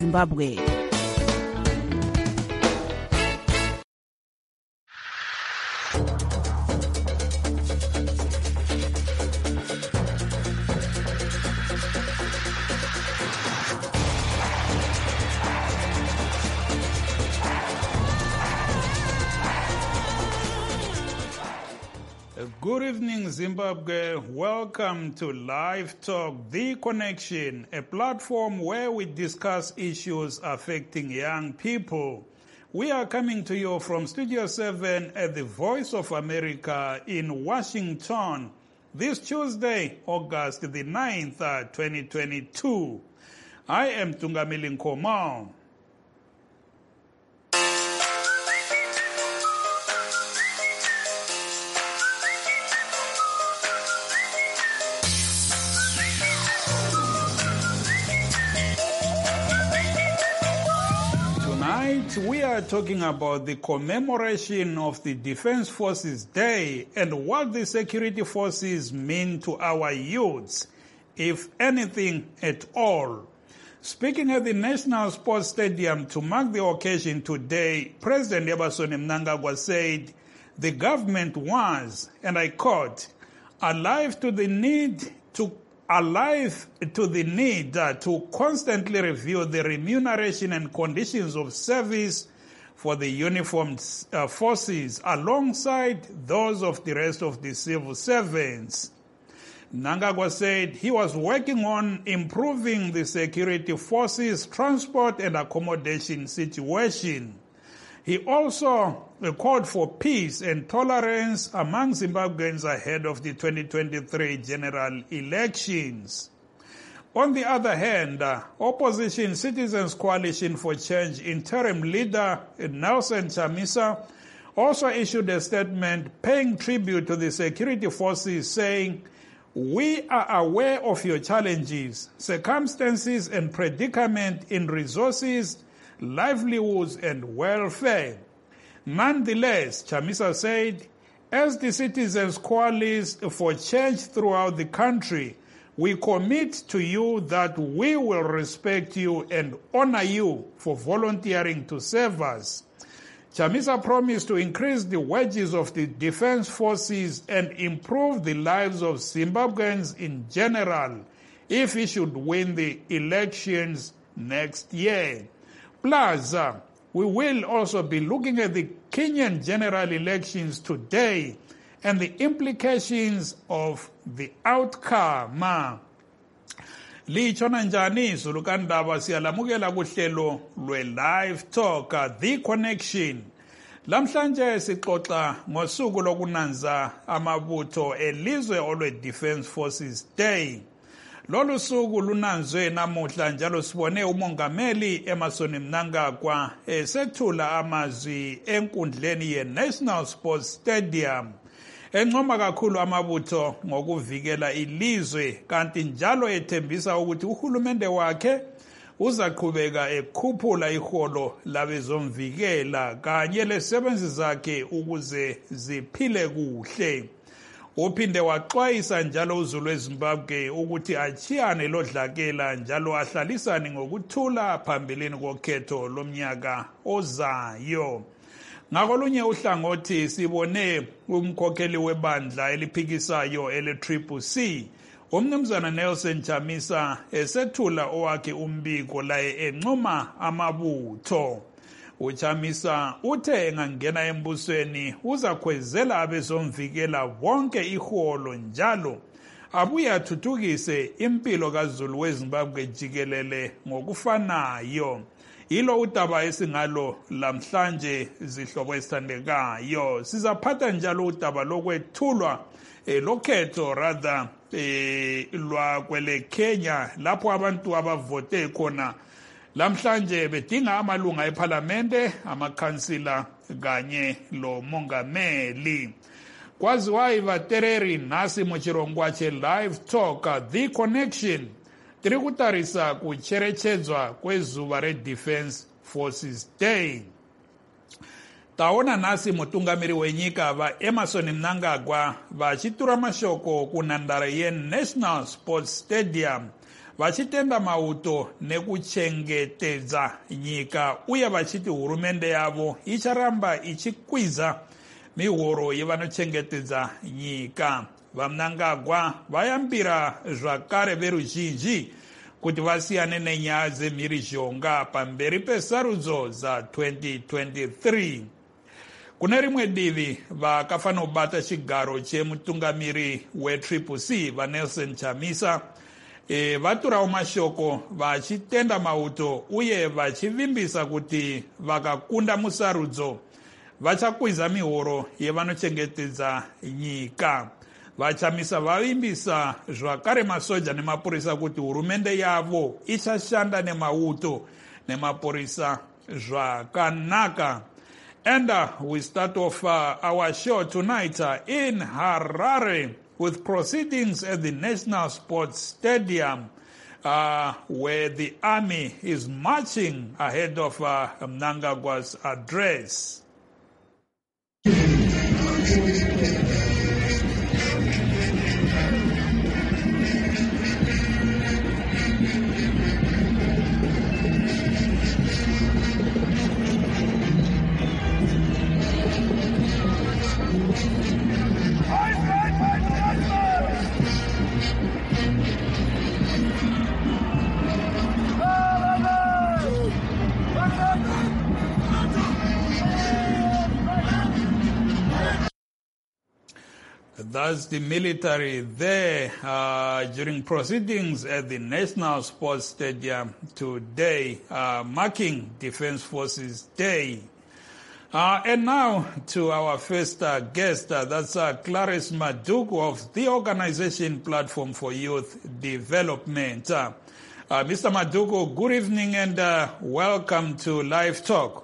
Zimbabwe. Good evening, Zimbabwe. Welcome to Live Talk, The Connection, a platform where we discuss issues affecting young people. We are coming to you from Studio 7 at the Voice of America in Washington this Tuesday, August the 9th, 2022. I am Tungamili Nkomao. We are talking about the commemoration of the Defense Forces Day and what the security forces mean to our youths, if anything at all. Speaking at the National Sports Stadium to mark the occasion today, President Emerson Mnangagwa said the government was, and I quote, alive to the need to constantly review the remuneration and conditions of service for the uniformed forces alongside those of the rest of the civil servants. Mnangagwa said he was working on improving the security forces' transport and accommodation situation. He also called for peace and tolerance among Zimbabweans ahead of the 2023 general elections. On the other hand, Opposition Citizens Coalition for Change interim leader Nelson Chamisa also issued a statement paying tribute to the security forces, saying, "We are aware of your challenges, circumstances and predicament in resources, livelihoods and welfare." Nonetheless, Chamisa said, as the Citizens Coalition for Change throughout the country, we commit to you that we will respect you and honor you for volunteering to serve us. Chamisa promised to increase the wages of the defense forces and improve the lives of Zimbabweans in general if he should win the elections next year. Plus, we will also be looking at the Kenyan general elections today and the implications of the outcome. Lichona njani zulukandaba siyalamukela kuhlelo lwe-Live Talk, The Connection. Lamhlanje sixoxa ngosuku lokunanza amabutho elizwe olwe-Defense Forces Day. Lolu suku lunanzwe namuhla njalo sibone umongameli Emerson Mnangagwa esethula amazwi enkundleni ye-National Sports Stadium. Encoma kakhulu amabutho ngokuvikela ilizwe kanti njalo ethembisa ukuthi uhulumende wakhe uzaqhubeka ekhuphula iholo labezomvikela kanye lezisebenzi zakhe ukuze ziphile kuhle. Uphinde waxwayisa njalo uzulu weZimbabwe ukuthi achiyane lodlakela njalo ahlalisane ngokuthula phambilini kokhetho lomnyaka ozayo. Ngakolunye uhlangothi sibone umkhokheli webandla eliphikisayo ele-CCC umnumzana Nelson Chamisa esethula owakhe umbiko laye encoma amabutho. UChamisa uthe engangena embusweni uzakhwezela abezomvikela wonke iholo njalo abuye athuthukise impilo kaZulu weZimbabwe jikelele ngokufanayo. Ilo udaba esingalo lamhlanje zihlobo esithandekayo. Sizaphatha njalo udaba lokwethulwa lokhetho lwakwele Kenya lapho abantu abavote khona lamhlanje bedinga amalunga eParlamente, amakhansila kanye lo mongameli. Kwaziwayi vatereri nasi muchirongwa che-Live Talk, The Connection. Tiri kutarisa kucherechedzwa kwezuva re-Defense Forces Day. Taona nasi mutungamiri wenyika va Emerson Mnangagwa vachitura mashoko kunhandare ye-National Sports Stadium vachitenda mauto nekuchengetedza nyika uye vachiti hurumende yavo icharamba ichikwiza mihoro yevanochengetedza nyika. VaMnangagwa vayambira zvakare veruzhinji kuti vasiyane nenyaya dzemhirizhonga pamberi pesarudzo dza2023. Kune rimwe divi vakafanobata chigaro chemutungamiri weTCC vaNelson Chamisa vaturawo mashoko vachitenda mauto uye vachivimbisa kuti vakakunda musarudzo vachakwiza mihoro yevanochengetedza nyika. VaChamisa vavimbisa zvakare masoja nemapurisa kuti hurumende yavo ichashanda nemauto nemapurisa zvakanaka. And we start off our show tonight in Harare with proceedings at the National Sports Stadium where the army is marching ahead of Mnangagwa's address. That's the military there during proceedings at the National Sports Stadium today, marking Defense Forces Day. And now to our first guest, that's Clarice Maduku of the Organization Platform for Youth Development. Mr. Maduku, good evening and welcome to Live Talk.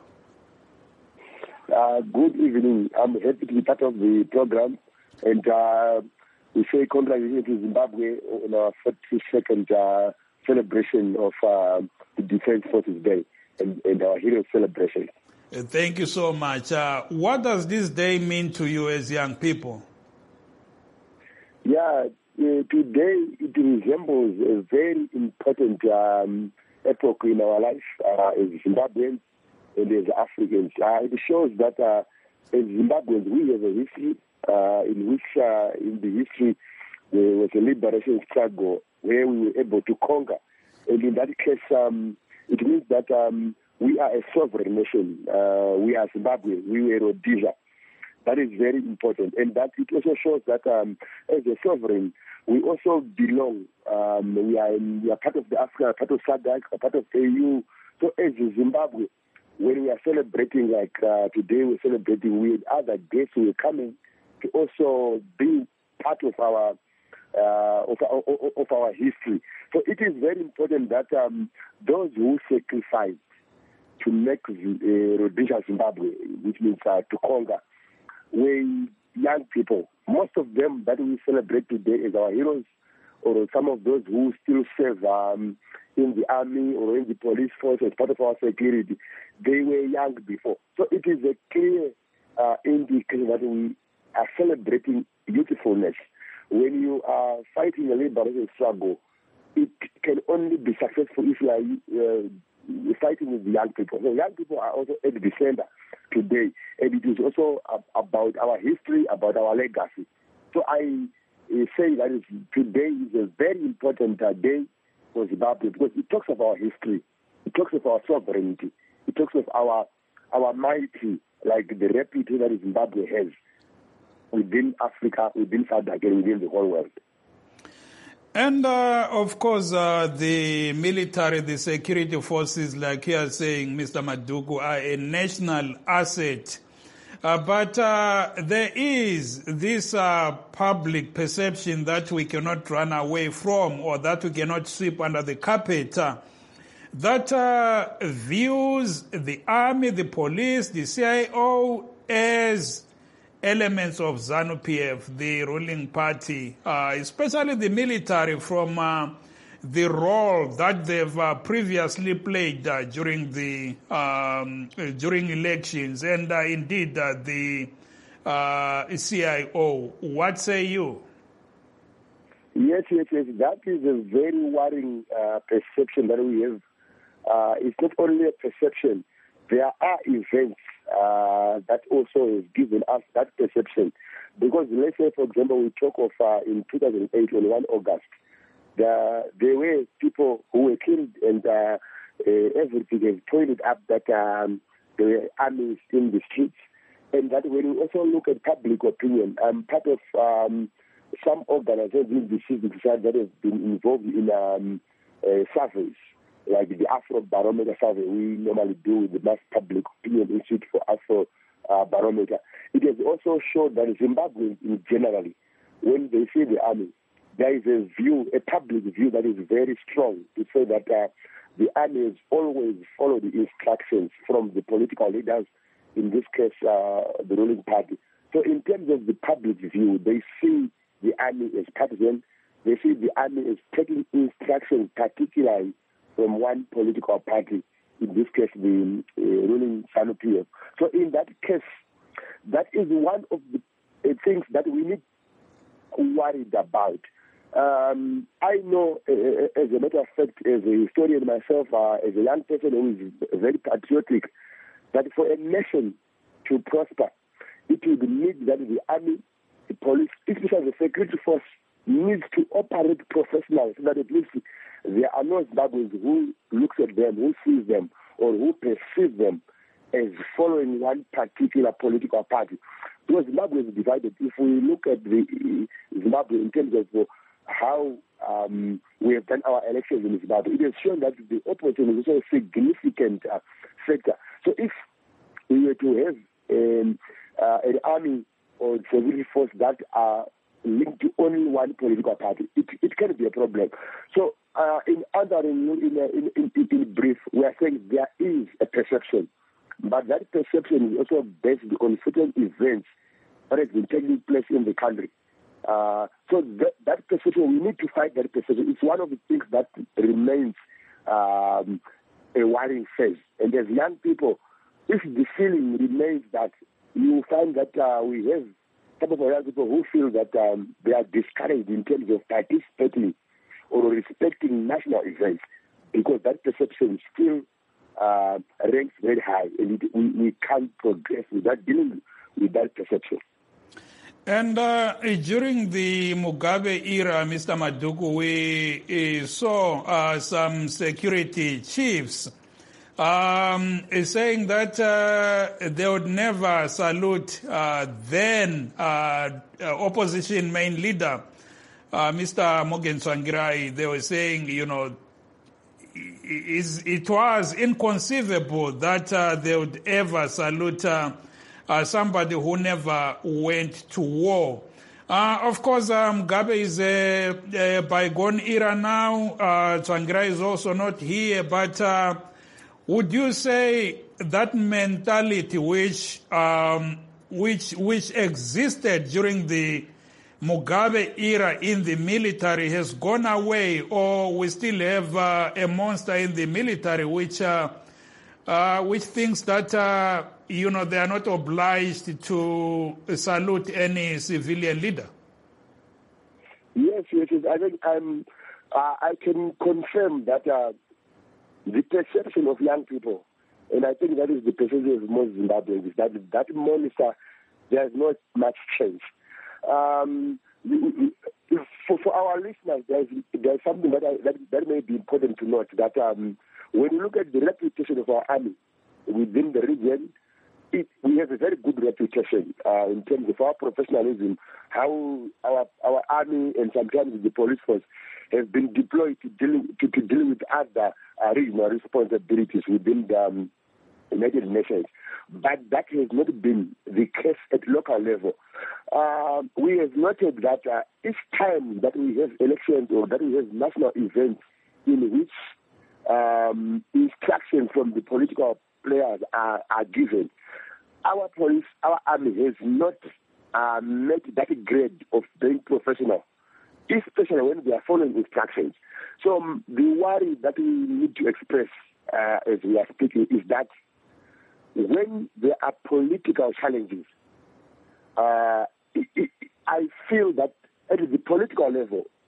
Good evening. I'm happy to be part of the program. And we say congratulations to Zimbabwe on our 42nd celebration of the Defense Forces Day and our Hero celebration. Thank you so much. What does this day mean to you as young people? Yeah, today it resembles a very important epoch in our life as Zimbabweans and as Africans. It shows that as Zimbabweans we have a history in which in the history there was a liberation struggle where we were able to conquer. And in that case, it means that we are a sovereign nation. We are Zimbabwe. We were Rhodesia. That is very important. And that it also shows that as a sovereign, we also belong. We are part of the Africa, part of SADC, part of AU. So as Zimbabwe, when we are celebrating, like today we're celebrating, with other guests who are coming to also be part of our history. So it is very important that those who sacrifice to make Rhodesia Zimbabwe, which means to conquer, were young people. Most of them that we celebrate today as our heroes, or some of those who still serve in the army or in the police force as part of our security, they were young before. So it is a clear indication that we are celebrating youthfulness. When you are fighting a liberation struggle, it can only be successful if you are fighting with the young people. So young people are also at the center today, and it is also about our history, about our legacy. So I say that today is a very important day for Zimbabwe because it talks of our history, it talks of our sovereignty, it talks of our mighty, like the reputation that Zimbabwe has within Africa, within SADC, and within the whole world. And of course, the military, the security forces, like you are saying, Mr. Maduku, are a national asset. But there is this public perception that we cannot run away from or that we cannot sweep under the carpet that views the army, the police, the CIO as elements of ZANU-PF, the ruling party, especially the military, from the role that they've previously played during the during elections, and indeed the CIO. What say you? Yes. That is a very worrying perception that we have. It's not only a perception. There are events that also have given us that perception. Because let's say, for example, we talk of in 2008, on 1 August, there were people who were killed, and everything has pointed up that there were armies in the streets. And that when we also look at public opinion, I'm part of some organizations in the civil society that have been involved in surveys, like the Afro Barometer survey we normally do with the Mass Public Opinion Institute for Afro Barometer. It has also shown that Zimbabweans in generally, when they see the army, there is a public view that is very strong to say that the army has always followed the instructions from the political leaders, in this case, the ruling party. So in terms of the public view, they see the army as partisan. They see the army as taking instructions, particularly from one political party, in this case, the ruling ZANU-PF. So in that case, that is one of the things that we need worried about. I know, as a matter of fact, as a historian myself, as a young person who is very patriotic, that for a nation to prosper, it will need that the army, the police, especially the security force, needs to operate professionally, so that at least there are no Zimbabweans who looks at them, who sees them, or who perceives them as following one particular political party. Because Zimbabwe is divided. If we look at the Zimbabwe in terms of how we have done our elections in Zimbabwe, it has shown that the opposition is also a significant sector. So if we were to have an army or security force that are linked to only one political party, it can be a problem. So in brief, we are saying there is a perception, but that perception is also based on certain events that have been taking place in the country. So that perception, we need to fight that perception. It's one of the things that remains a worrying phase. And as young people, if the feeling remains that, you find that we have some of our young people who feel that they are discouraged in terms of participating or respecting national events, because that perception still ranks very high, and we can't progress without dealing with that perception. And during the Mugabe era, Mr. Maduku, we saw some security chiefs saying that they would never salute then opposition main leader, Mr. Morgan Tsvangirai. They were saying, it was inconceivable that they would ever salute somebody who never went to war. Of course, Mugabe is a bygone era now. Tsvangirai is also not here, but would you say that mentality which existed during the Mugabe era in the military has gone away, or we still have a monster in the military which thinks that they are not obliged to salute any civilian leader? Yes. I think I can confirm that the perception of young people, and I think that is the perception of most Zimbabweans, is that monster, there's not much change. For our listeners, there's something that may be important to note, that when you look at the reputation of our army within the region, we have a very good reputation in terms of our professionalism, how our army and sometimes the police force have been deployed to deal with other regional responsibilities within the United Nations. But that has not been the case at local level. We have noted that each time that we have elections or that we have national events in which instructions from the political players are given, our police, our army has not met that grade of being professional, especially when they are following instructions. So the worry that we need to express as we are speaking is that when there are political challenges, I feel that at the political level,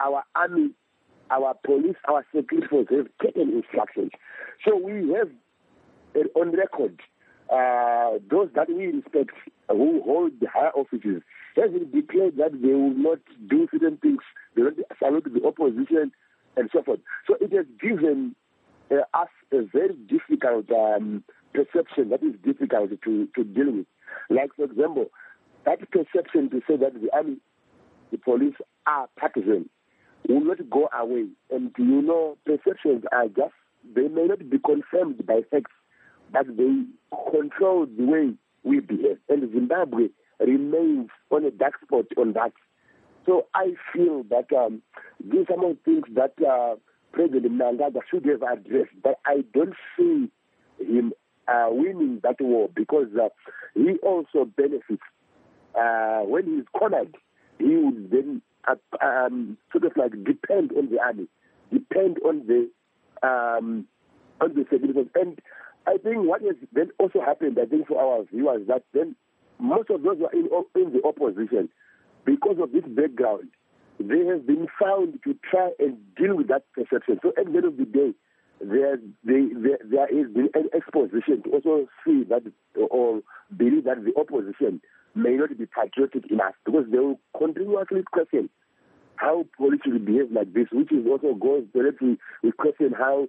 our army, our police, our security forces have taken instructions. So we have on record those that we respect, who hold the higher offices, have declared that they will not do certain things, they will not salute the opposition, and so forth. So it has given us a very difficult perception that is difficult to deal with. Like, for example, that perception to say that the army, the police are partisan will not go away. And, perceptions are just, they may not be confirmed by facts, but they control the way we behave. And Zimbabwe remains on a dark spot on that. So I feel that these are some things that President Mnangagwa should have addressed, but I don't see him winning that war because he also benefits. When he's cornered, he would then sort of like depend on the army, depend on the security. And I think what has then also happened, I think, for our viewers, that then most of those who are in the opposition, because of this background, they have been found to try and deal with that perception. So at the end of the day, there is been an exposition to also see that or believe that the opposition may not be patriotic enough, because they will continuously question how police should behave like this, which is also goes directly with question how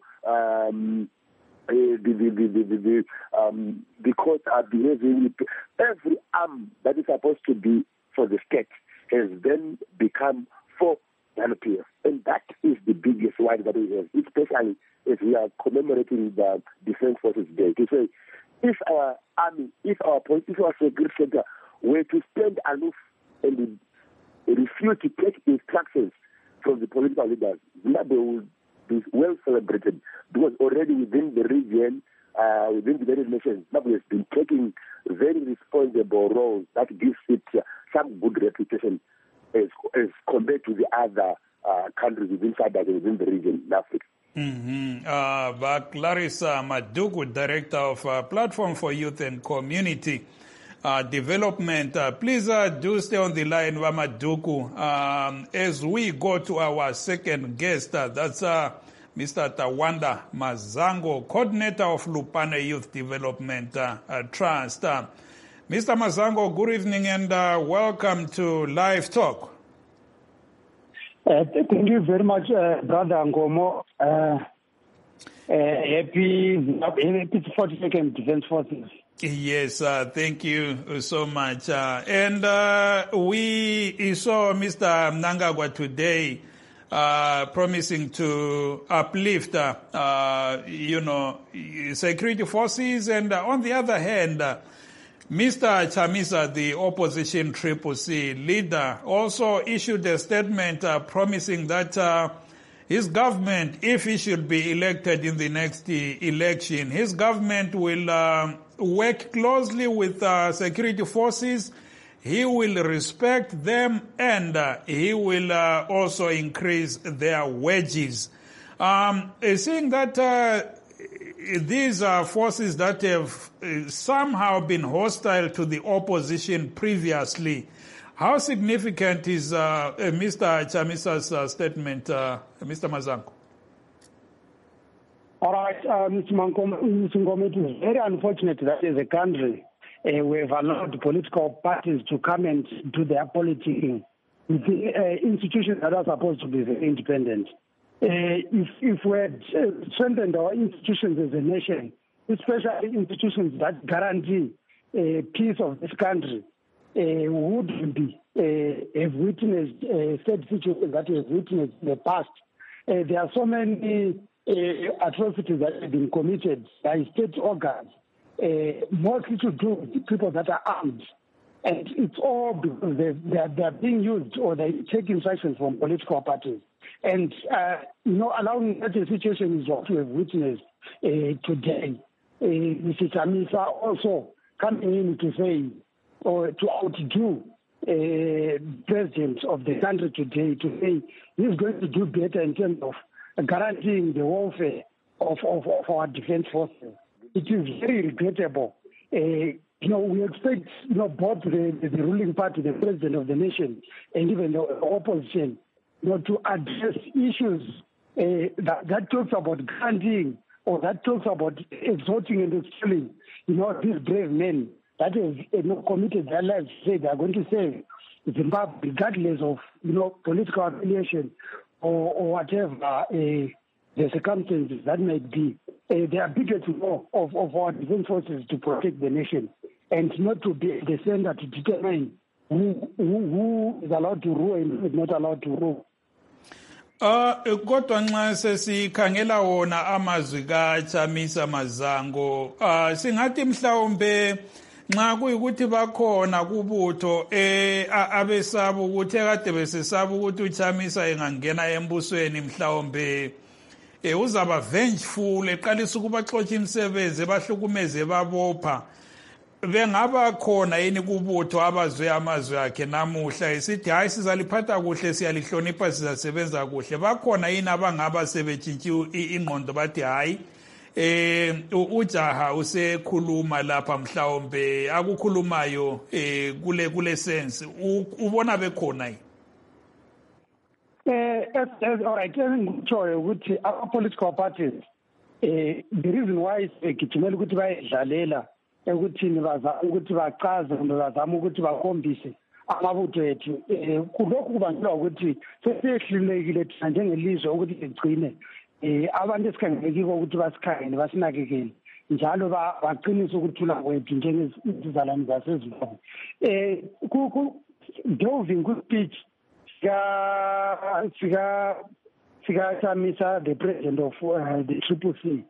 the courts are behaving. Every arm that is supposed to be for the state has then become for NPF. And that is the biggest one that we have, especially if we are commemorating the Defense Forces Day. To say, if our army, if our police, if our security sector were to stand aloof and refuse to take instructions from the political leaders, Zimbabwe would be well celebrated, because already within the region, within the various nations, Zimbabwe has been taking very responsible roles that gives it some good reputation as compared to the other countries within SADC and within the region in Africa. But Clarissa Maduku, Director of Platform for Youth and Community Development. Please do stay on the line, Maduku, as we go to our second guest. That's Mr. Tawanda Mazango, Coordinator of Lupane Youth Development Trust. Mr. Mazango, good evening and welcome to Live Talk. Thank you very much, Brother Ngomo. Happy 42nd Defense Forces. Yes, thank you so much. And we saw Mr. Mnangagwa today promising to uplift, security forces. And on the other hand, Mr. Chamisa, the opposition CCC leader, also issued a statement promising that his government, if he should be elected in the next election, his government will work closely with security forces. He will respect them, and he will also increase their wages. Seeing that these are forces that have somehow been hostile to the opposition previously, how significant is Mr. Chamisa's statement, Mr. Mazango? All right, Mr. Ngome, it is very unfortunate that as a country we have allowed political parties to come and do their politicking with the institutions that are supposed to be very independent. If we had strengthened our institutions as a nation, especially institutions that guarantee peace of this country, wouldn't be have witnessed said situation that we have witnessed in the past. There are so many atrocities that have been committed by state organs, mostly to do with people that are armed. And it's all because they are being used, or they take instructions from political parties. And, allowing such a situation is what we have witnessed today. Mr. Chamisa also coming in to say, or to outdo president of the country today, to say he's going to do better in terms of guaranteeing the welfare of our defense forces. It is very regrettable. We expect, both the ruling party, the president of the nation, and even the opposition to address issues that talks about granting or that talks about exhorting and expelling, these brave men that have committed their lives, say they are going to save Zimbabwe regardless of, political affiliation or whatever the circumstances that might be. They are bigger to know of our defense forces to protect the nation and not to be the center to determine who is allowed to rule and who is not allowed to rule. Kodwa nxa sesikhangela wona amazwi kaChamisa Mazango, singathi mhlawumbe nxa kuyikuthi bakhona kubutho abesaba ukuthi ekade besesaba ukuthi uChamisa engangena embusweni mhlawumbe uzaba vengeful eqalisa ukubaxotsha imisebenzi bahlukumeze babopha. Bengaba khona yini kubutho abazwe amazwi akhe namuhla esithi hayi sizaliphatha kuhle siyalihlonipha sizasebenza kuhle? Bakhona yini abangaba sebetshintshe ingqondo bathi hayi ujaha usekhuluma lapha mhlawumbe akukhulumayo kule sense ubona bekhona yini? All right, ngitshoyo ukuthi our political parties the reason why sigijimela ukuthi bayidlalela ekuthini ukuthi bachaze kumbe bazama ukuthi bakhombise amabutho ethu kulokhu kubangelwa ukuthi sesehlulekile thina njengelizwe ukuthi sigcine abantu esikhangelekiko ukuthi basikhangele basinakekele njalo baqinise ukuthula kwethu njengezizalwane zasezimbabwe. Delving ku-speech sika-Chamisa, the president of the CCC,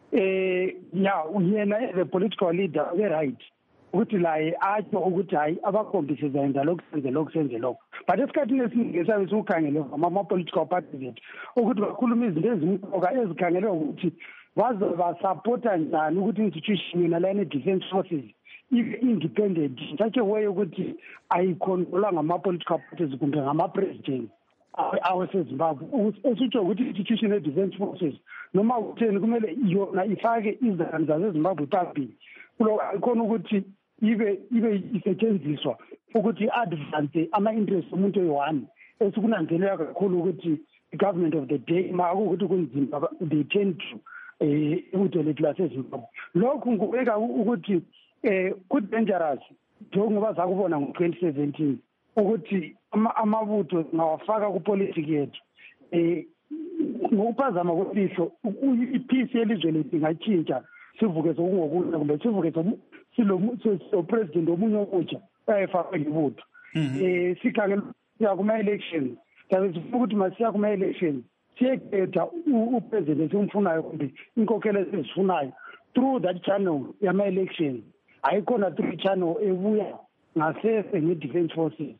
yena as a political leader right ukuthi laye atsho ukuthi hayi abakhombise zayenza lokhu senze lokhu but esikhathini esiningi esabe siwukhangele ama-political parties ethu ukuthi bakhuluma izinto ezimqoka ezikhangelwe ukuthi bazobasapota njani ukuthi institution yona layine defense forces independent such a way ukuthi ayikhontrola ngama-political parties kumbe ngama-president awasezimbabwe esitsho ukuthi institution ye-defense forces noma kutheni kumele yona ifake izandla zasezimbabwe phambili khona ukuthi ibe isetshenziswa ukuthi i-advance ama-interest omuntu oyi-one esikunanzelela kakhulu ukuthi i-government of the day makuwukuthi kunzima they tend to ibutho lethu lasezimbabwe. Lokhu kubeka ukuthi ku-dangerous njengoba zakubona ngo-2017 ukuthi amabutho ngawafaka kupolitiki yethu ngokuphazama kwelihlo ipeace yelizwe lethu ingatshintsha sivuke sokungokunye kumbe sivuke silopresident omunye omutsha ayefakwe libutho. Sikhangela kuma-election sabe sifuna ukuthi masiya kuma-election siyekhetha upresident esimfunayo kumbe inkokhelo esizifunayo through that channel yama-election, ayikhona through channel ebuya ngasese nge-defense forces.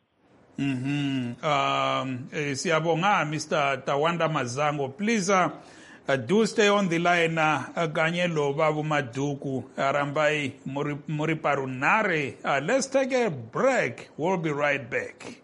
Siyabonga Mr. Tawanda Mazango. Please do stay on the line. Kanye lo Babu Maduku Arambai Muriparunare. Let's take a break. We'll be right back.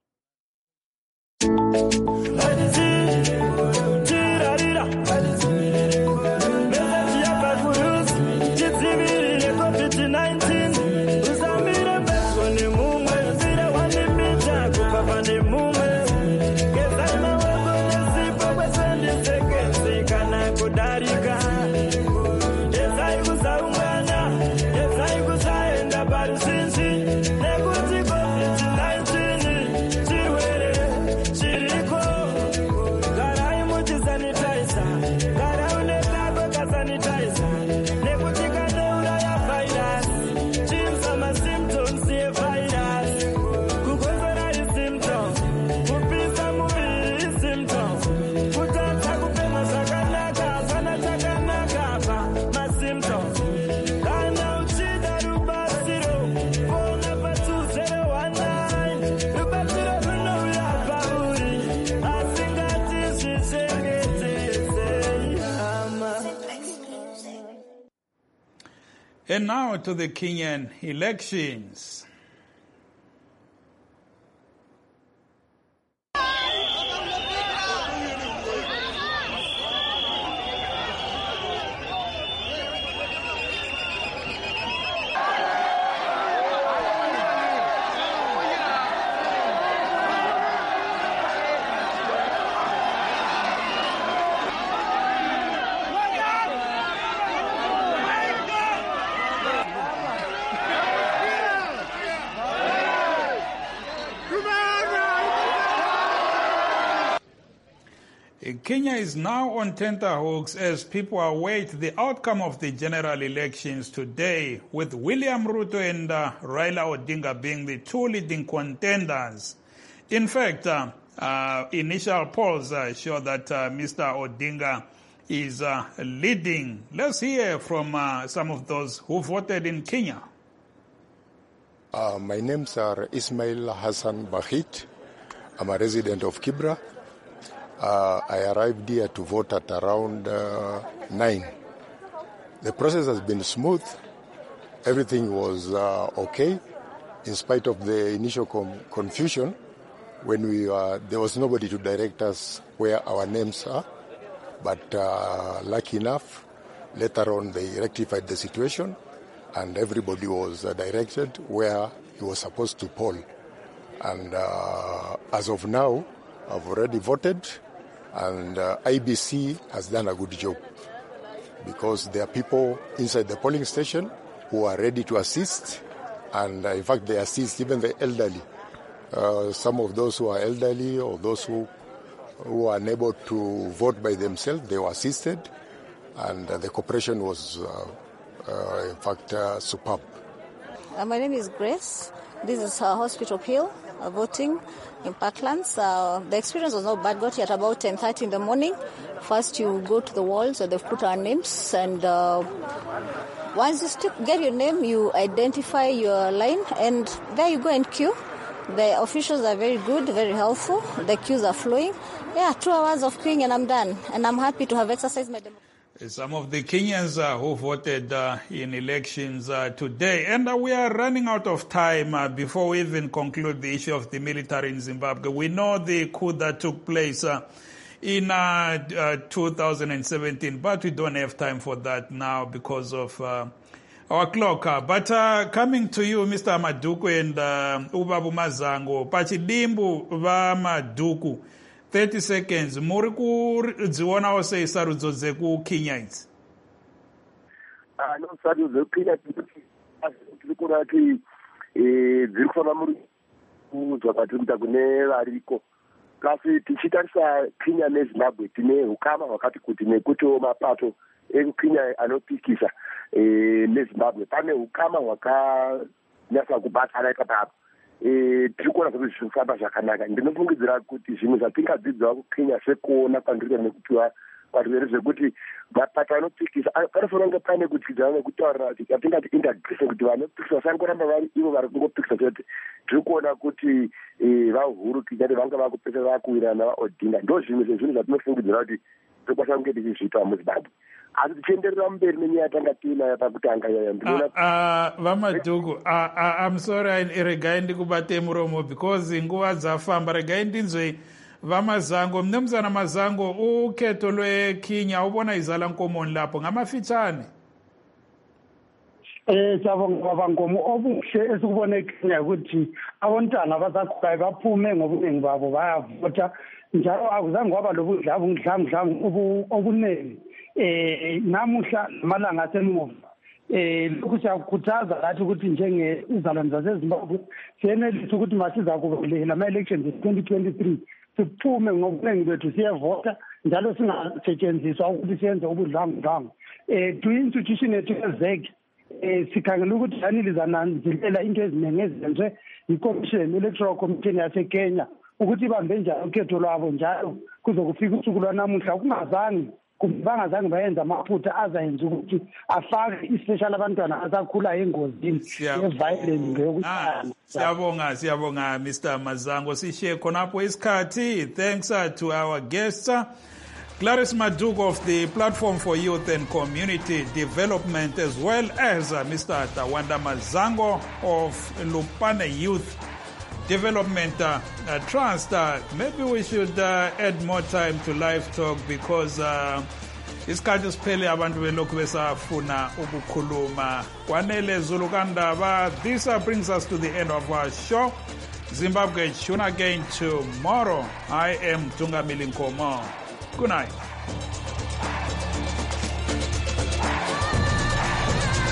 And now to the Kenyan elections. Kenya is now on tenterhooks as people await the outcome of the general elections today, with William Ruto and Raila Odinga being the two leading contenders. In fact, initial polls show that Mr. Odinga is leading. Let's hear from some of those who voted in Kenya. My names are Ismail Hassan Bahit. I'm a resident of Kibra. I arrived here to vote at around 9. The process has been smooth. Everything was okay, in spite of the initial confusion when there was nobody to direct us where our names are. But lucky enough, later on they rectified the situation and everybody was directed where he was supposed to poll. And as of now, I've already voted, and IBC has done a good job because there are people inside the polling station who are ready to assist, and in fact they assist even the elderly. Some of those who are elderly or those who are unable to vote by themselves, they were assisted, and the cooperation was in fact superb. My name is Grace. This is Hospital Hill, voting in Parklands. The experience was not bad. Got here at about 10:30 in the morning. First you go to the walls where they've put our names, and once you get your name, you identify your line, and there you go and queue. The officials are very good, very helpful. The queues are flowing. 2 hours of queuing and I'm done. And I'm happy to have exercised my democracy. Some of the Kenyans who voted in elections today. And we are running out of time before we even conclude the issue of the military in Zimbabwe. We know the coup that took place in 2017, but we don't have time for that now because of our clock. But coming to you, Mr. Maduku and Ubabu Mazango, Pachidimbu va Maduku, 30 seconds. Muri kudziona ose isarudzo dzeku-Kenya idzi? No, sarudzo dzeku-Kenya tiri kuona kuti dziri kufamba muri kuudzwa kwatiri kune variko. Kasi tichitarisa Kenya neZimbabwe tine hukama hwakati kuti nekutiwo mapato ekuKenya anopikisa neZimbabwe. Pane hukama hwakanyasa kubatana ipapo. Tiri kuona kuti zviri kufamba zvakanaka. Ndinofungidzira kuti zvimwe zvatingadzidzwa kuKenya sekuona pandiri nekupiwa kwatiri zvekuti mapato anopikisa panofanira kunge pane kudyidzana nekutaurira kuti atingati integration kuti vanopikisa vasangoramba vari ivo vari kungopikisa chete. Tiri kuona kuti vaHuru Kenyatta vanga vakupesa vakuwirana vaOdinga. Ndo zvimwe zvezvinhu zvatinofungidzira kuti tokwanisa kunge tichizviita muZimbabwe. Asi tichienderera mberi nenyaya yatanga tiinayo pakutanga yaya Vamaduku, I'm sorry, regai ndikubate muromo because nguva dzafamba. Regai ndinzwe Vamazango, mnumzana Mazango, ukhetho lweKenya ubona izala nkomoni lapho ngamafitshane. Siyabonga bangomo obuhle esikubona eKenya ukuthi abantwana basakhulayo baphume ngobuningi babo bayavota, njalo akuzange kwaba lobudlabudlabudlabu obuningi. Namuhla amalanga asemuva lokhu siyakhuthaza lathi ukuthi njengezizalwane zaseZimbabwe siyenelisa ukuthi masiza kubelela ama-elections 2023 siphume ngobuningi bethu siyevota, njalo singasetshenziswa ukuthi siyenze ubudlangudlangu. Tu-institution yethu ezek sikhangela ukuthi yanili zananzilela into eziningi ezenziwe yi-commission electoral commission yaseKenya ukuthi ibambe njani ukhetho lwabo, njalo kuzokufika usuku lwanamuhla bangazange bayenza amaphutha azayenza ukuthi afake especially abantwana asakhulayo engozini ye-violence ngeyokutshana. Siyabonga Mr. Mazango. Sishiye khonapho isikhathi. Thanks to our guests, Gladys Maduku of the Platform for Youth and Community Development, as well as Mr. Tawanda Mazango of Lupane Youth Development Trust. Maybe we should add more time to live talk because isikhathi siphele abantu belokhu besafuna ukukhuluma. Kwanele Zulu Kandaba. This brings us to the end of our show. Zimbabwe tune again tomorrow. I am Tungamili Nkomo. Good night.